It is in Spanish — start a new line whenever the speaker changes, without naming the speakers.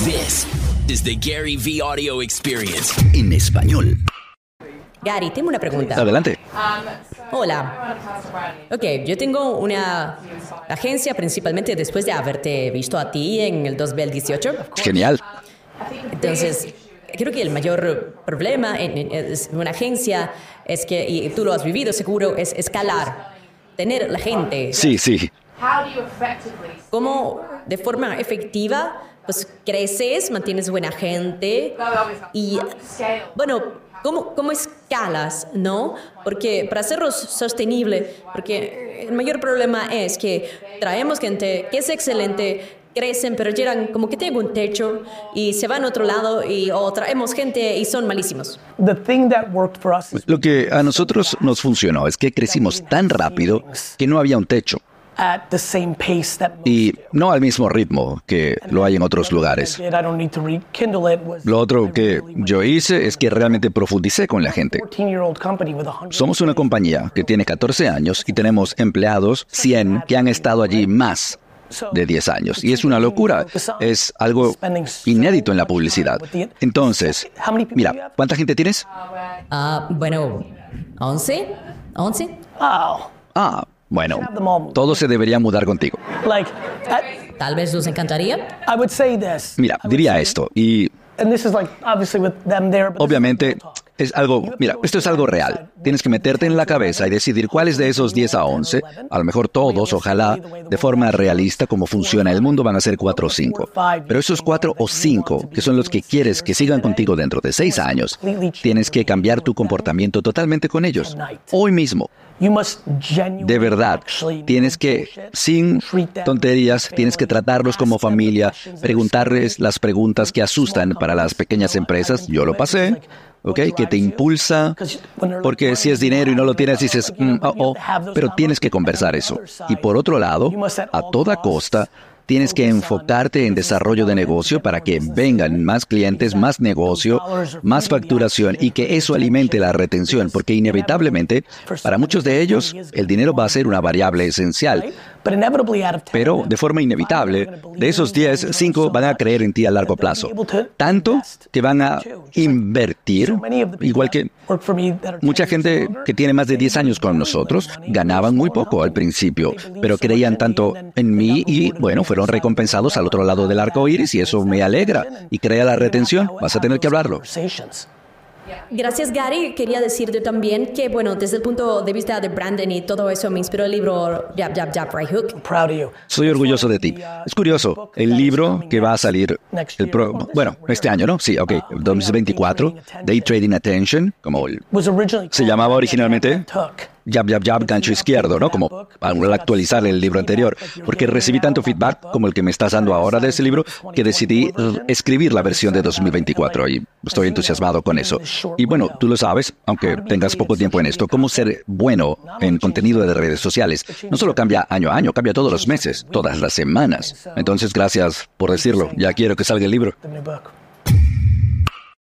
This is the Gary V Audio Experience en español.
Gary, tengo una pregunta.
Adelante.
Hola. Ok, yo tengo una agencia principalmente después de haberte visto a ti en el 2018.
Genial.
Entonces, creo que el mayor problema en una agencia es que, y tú lo has vivido seguro, es escalar, tener la gente.
Sí.
¿Cómo de forma efectiva pues creces, mantienes buena gente y, bueno, ¿cómo escalas, no? Porque para hacerlo sostenible, porque el mayor problema es que traemos gente que es excelente, crecen, pero llegan como que tienen un techo y se van a otro lado o traemos gente y son malísimos.
Lo que a nosotros nos funcionó es que crecimos tan rápido que no había un techo. Y no al mismo ritmo que lo hay en otros lugares. Lo otro que yo hice es que realmente profundicé con la gente. Somos una compañía que tiene 14 años y tenemos empleados 100 que han estado allí más de 10 años. Y es una locura. Es algo inédito en la publicidad. Entonces, mira, ¿cuánta gente tienes?
Bueno, 11.
Bueno, todos se deberían mudar contigo.
Tal vez nos encantaría.
Mira, diría esto, y obviamente es algo, mira, esto es algo real. Tienes que meterte en la cabeza y decidir cuáles de esos 10 a 11, a lo mejor todos, ojalá, de forma realista, como funciona el mundo, van a ser 4 o 5. Pero esos 4 o 5, que son los que quieres que sigan contigo dentro de 6 años, tienes que cambiar tu comportamiento totalmente con ellos. Hoy mismo. De verdad, tienes que, sin tonterías, tienes que tratarlos como familia, preguntarles las preguntas que asustan para las pequeñas empresas. Yo lo pasé, ¿ok? Que te impulsa, porque si es dinero y no lo tienes, dices, pero tienes que conversar eso. Y por otro lado, a toda costa, tienes que enfocarte en desarrollo de negocio para que vengan más clientes, más negocio, más facturación y que eso alimente la retención, porque inevitablemente, para muchos de ellos, el dinero va a ser una variable esencial. Pero de forma inevitable, de esos 10, 5 van a creer en ti a largo plazo. Tanto que van a invertir, igual que mucha gente que tiene más de 10 años con nosotros, ganaban muy poco al principio, pero creían tanto en mí y, bueno, fueron recompensados al otro lado del arco iris y eso me alegra y crea la retención. Vas a tener que hablarlo.
Gracias, Gary. Quería decirte también que, bueno, desde el punto de vista de Brandon y todo eso, me inspiró el libro Jab, Jab, Jab, Right Hook.
Soy orgulloso de ti. Es curioso, el libro que va a salir, este año, ¿no? Sí, 2024, Day Trading Attention, como se llamaba originalmente. Jab, jab, jab, gancho izquierdo, ¿no? Como al actualizar el libro anterior. Porque recibí tanto feedback como el que me estás dando ahora de ese libro que decidí escribir la versión de 2024 y estoy entusiasmado con eso. Y bueno, tú lo sabes, aunque tengas poco tiempo en esto, cómo ser bueno en contenido de redes sociales. No solo cambia año a año, cambia todos los meses, todas las semanas. Entonces, gracias por decirlo. Ya quiero que salga el libro.